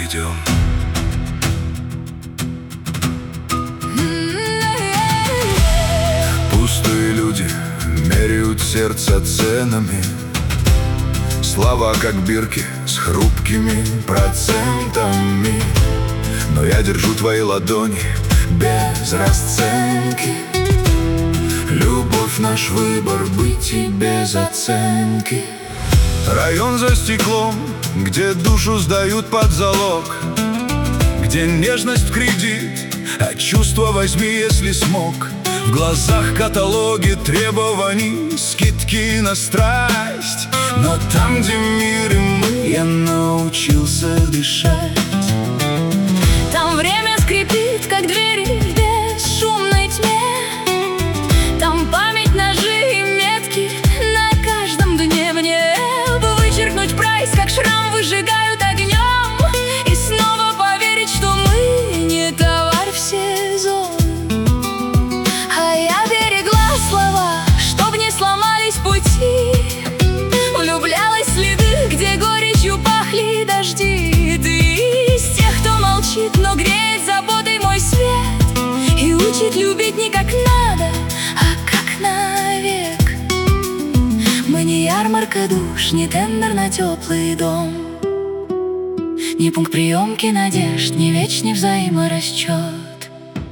идем. Пустые люди меряют сердце ценами. Слова как бирки с хрупкими процентами. Но я держу твои ладони без расценки. Любовь — наш выбор, быть и без оценки. Район за стеклом, где душу сдают под залог, где нежность в кредит, а чувства возьми, если смог. В глазах каталоги требований, скидки на страсть. Но там, где мир и мы, я научился дышать. Там время скрипит, как двери в бесшумной тьме. Там память, ножи и метки на каждом дне. Мне бы вычеркнуть прайс, как шрам выжигают огнем, и снова поверить, что мы не товар в сезон. А я берегла слова, чтоб не сломались пути. Влюблялась в следы, где горечью пахли дожди. Ты из тех, кто молчит, но греет заботой мой свет и учит любить не как надо, а как навек. Мы не ярмарка душ, не тендер на теплый дом, не пункт приемки надежд, не вечный взаиморасчет.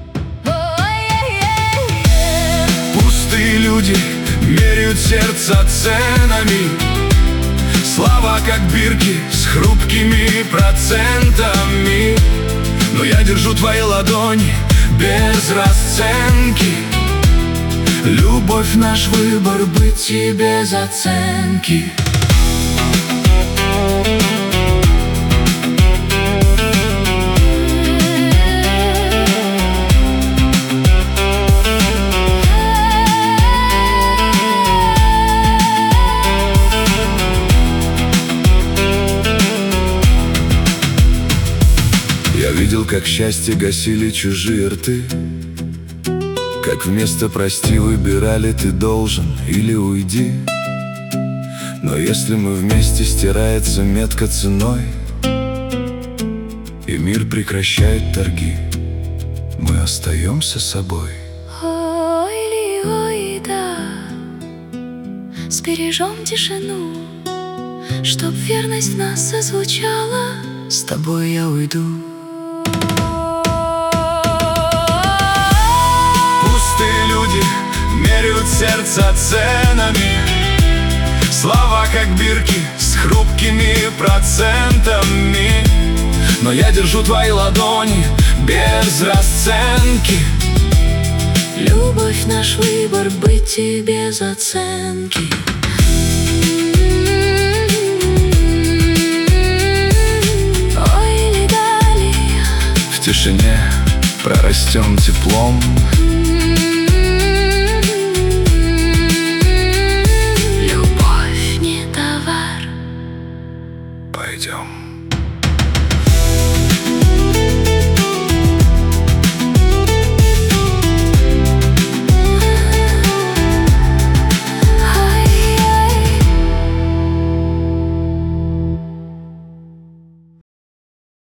Пустые люди меряют сердце ценами. Слова как бирки с хрупкими процентами. Но я держу твои ладони без расценки. Любовь — наш выбор, быть и без оценки. Я видел, как счастье гасили чужие рты, как вместо «прости» выбирали «ты должен» или «уйди». Но если мы вместе, стирается метка ценой, и мир прекращает торги, мы остаемся собой. Ой ли, ой, да, сбережем тишину, чтоб верность в нас зазвучала. С тобой я уйду. Пустые люди меряют сердце ценами. Слова как бирки с хрупкими процентами. Но я держу твои ладони без расценки. Любовь — наш выбор, быть и без оценки. В тишине прорастем теплом.